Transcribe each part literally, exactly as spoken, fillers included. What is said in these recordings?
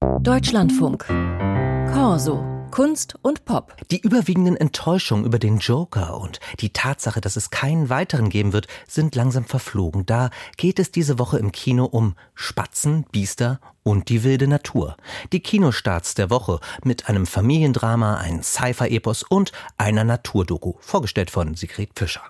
Deutschlandfunk. Corso. Kunst und Pop. Die überwiegenden Enttäuschungen über den Joker und die Tatsache, dass es keinen weiteren geben wird, sind langsam verflogen. Da geht es diese Woche im Kino um Spatzen, Biester und die wilde Natur. Die Kinostarts der Woche mit einem Familiendrama, einem Sci-Fi-Epos und einer Naturdoku. Vorgestellt von Sigrid Fischer.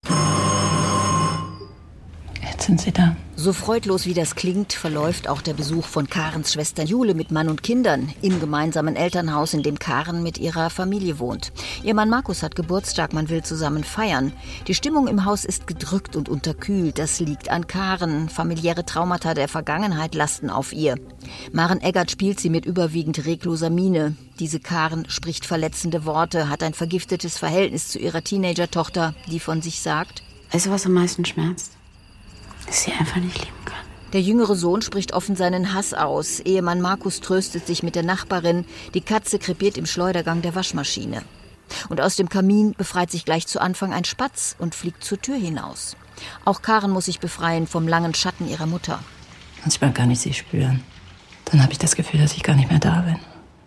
Jetzt sind sie da. So freudlos wie das klingt, verläuft auch der Besuch von Karens Schwester Jule mit Mann und Kindern im gemeinsamen Elternhaus, in dem Karen mit ihrer Familie wohnt. Ihr Mann Markus hat Geburtstag, man will zusammen feiern. Die Stimmung im Haus ist gedrückt und unterkühlt. Das liegt an Karen. Familiäre Traumata der Vergangenheit lasten auf ihr. Maren Eggert spielt sie mit überwiegend regloser Miene. Diese Karen spricht verletzende Worte, hat ein vergiftetes Verhältnis zu ihrer Teenager-Tochter, die von sich sagt: Weißt du, was am meisten schmerzt? Dass sie einfach nicht lieben kann. Der jüngere Sohn spricht offen seinen Hass aus. Ehemann Markus tröstet sich mit der Nachbarin. Die Katze krepiert im Schleudergang der Waschmaschine. Und aus dem Kamin befreit sich gleich zu Anfang ein Spatz und fliegt zur Tür hinaus. Auch Karen muss sich befreien vom langen Schatten ihrer Mutter. Manchmal kann ich sie spüren. Dann habe ich das Gefühl, dass ich gar nicht mehr da bin.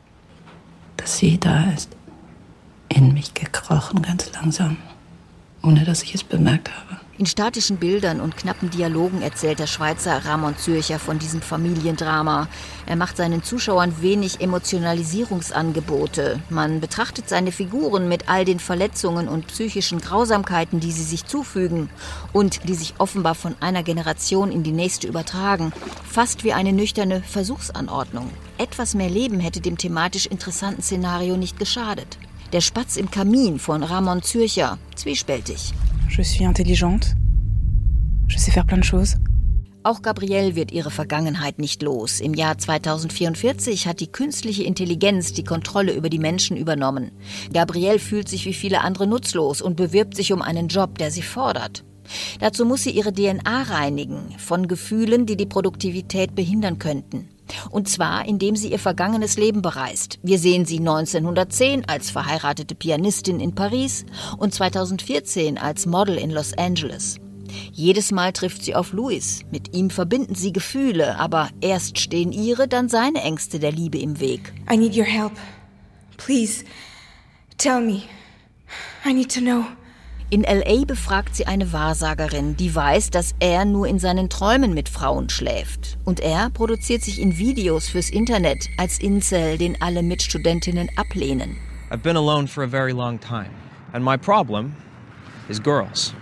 Dass sie da ist. In mich gekrochen, ganz langsam. Ohne dass ich es bemerkt habe. In statischen Bildern und knappen Dialogen erzählt der Schweizer Ramon Zürcher von diesem Familiendrama. Er macht seinen Zuschauern wenig Emotionalisierungsangebote. Man betrachtet seine Figuren mit all den Verletzungen und psychischen Grausamkeiten, die sie sich zufügen und die sich offenbar von einer Generation in die nächste übertragen. Fast wie eine nüchterne Versuchsanordnung. Etwas mehr Leben hätte dem thematisch interessanten Szenario nicht geschadet. Der Spatz im Kamin von Ramon Zürcher, zwiespältig. Je suis intelligente. Je sais faire plein de choses. Auch Gabrielle wird ihre Vergangenheit nicht los. Im Jahr zweitausendvierundvierzig hat die künstliche Intelligenz die Kontrolle über die Menschen übernommen. Gabrielle fühlt sich wie viele andere nutzlos und bewirbt sich um einen Job, der sie fordert. Dazu muss sie ihre D N A reinigen von Gefühlen, die die Produktivität behindern könnten. Und zwar, indem sie ihr vergangenes Leben bereist. Wir sehen sie neunzehnhundertzehn als verheiratete Pianistin in Paris und zweitausendvierzehn als Model in Los Angeles. Jedes Mal trifft sie auf Louis. Mit ihm verbinden sie Gefühle, aber erst stehen ihre, dann seine Ängste der Liebe im Weg. I need your help. Please, tell me. I need to know. In L A befragt sie eine Wahrsagerin, die weiß, dass er nur in seinen Träumen mit Frauen schläft. Und er produziert sich in Videos fürs Internet als Incel, den alle Mitstudentinnen ablehnen. I've been alone for a very long time. And my problem is girls.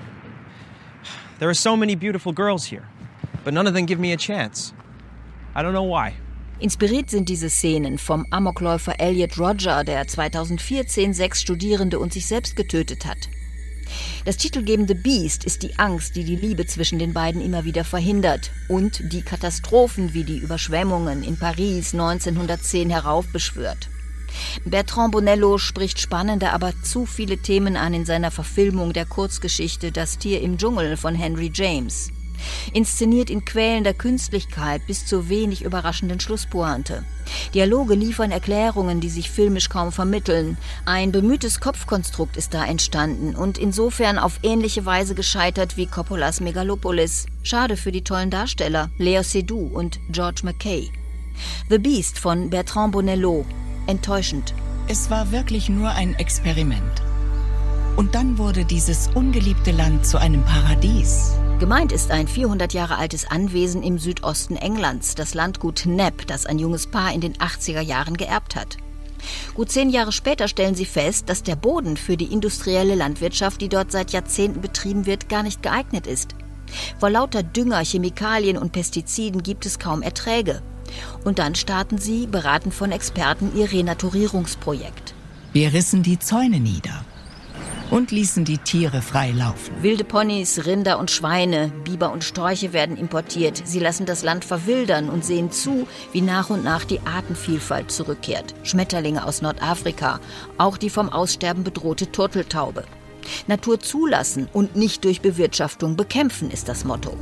There are so many beautiful girls here, but none of them give me a chance. I don't know why. Inspiriert sind diese Szenen vom Amokläufer Elliot Rodger, der zweitausendvierzehn sechs Studierende und sich selbst getötet hat. Das titelgebende Biest ist die Angst, die die Liebe zwischen den beiden immer wieder verhindert und die Katastrophen wie die Überschwemmungen in Paris neunzehnhundertzehn heraufbeschwört. Bertrand Bonello spricht spannende, aber zu viele Themen an in seiner Verfilmung der Kurzgeschichte Das Tier im Dschungel von Henry James. Inszeniert in quälender Künstlichkeit bis zur wenig überraschenden Schlusspointe. Dialoge liefern Erklärungen, die sich filmisch kaum vermitteln. Ein bemühtes Kopfkonstrukt ist da entstanden und insofern auf ähnliche Weise gescheitert wie Coppolas Megalopolis. Schade für die tollen Darsteller Léa Seydoux und George McKay. The Beast von Bertrand Bonello. Enttäuschend. Es war wirklich nur ein Experiment. Und dann wurde dieses ungeliebte Land zu einem Paradies. Gemeint ist ein vierhundert Jahre altes Anwesen im Südosten Englands, das Landgut Knepp, das ein junges Paar in den achtziger Jahren geerbt hat. Gut zehn Jahre später stellen sie fest, dass der Boden für die industrielle Landwirtschaft, die dort seit Jahrzehnten betrieben wird, gar nicht geeignet ist. Vor lauter Dünger, Chemikalien und Pestiziden gibt es kaum Erträge. Und dann starten sie, beraten von Experten, ihr Renaturierungsprojekt. Wir rissen die Zäune nieder und ließen die Tiere frei laufen. Wilde Ponys, Rinder und Schweine, Biber und Störche werden importiert. Sie lassen das Land verwildern und sehen zu, wie nach und nach die Artenvielfalt zurückkehrt. Schmetterlinge aus Nordafrika, auch die vom Aussterben bedrohte Turteltaube. Natur zulassen und nicht durch Bewirtschaftung bekämpfen ist das Motto.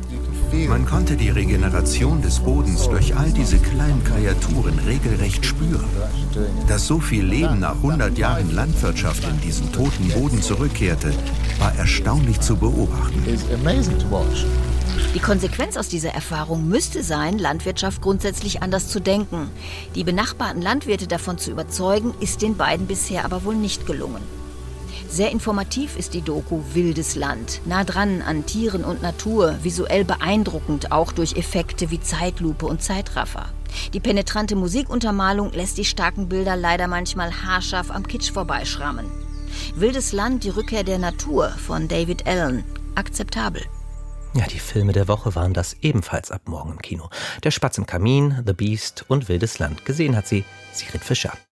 Man konnte die Regeneration des Bodens durch all diese kleinen Kreaturen regelrecht spüren. Dass so viel Leben nach hundert Jahren Landwirtschaft in diesen toten Boden zurückkehrte, war erstaunlich zu beobachten. Die Konsequenz aus dieser Erfahrung müsste sein, Landwirtschaft grundsätzlich anders zu denken. Die benachbarten Landwirte davon zu überzeugen, ist den beiden bisher aber wohl nicht gelungen. Sehr informativ ist die Doku Wildes Land, nah dran an Tieren und Natur, visuell beeindruckend, auch durch Effekte wie Zeitlupe und Zeitraffer. Die penetrante Musikuntermalung lässt die starken Bilder leider manchmal haarscharf am Kitsch vorbeischrammen. Wildes Land, die Rückkehr der Natur von David Allen, akzeptabel. Ja, die Filme der Woche waren das ebenfalls ab morgen im Kino. Der Spatz im Kamin, The Beast und Wildes Land. Gesehen hat sie Sigrid Fischer.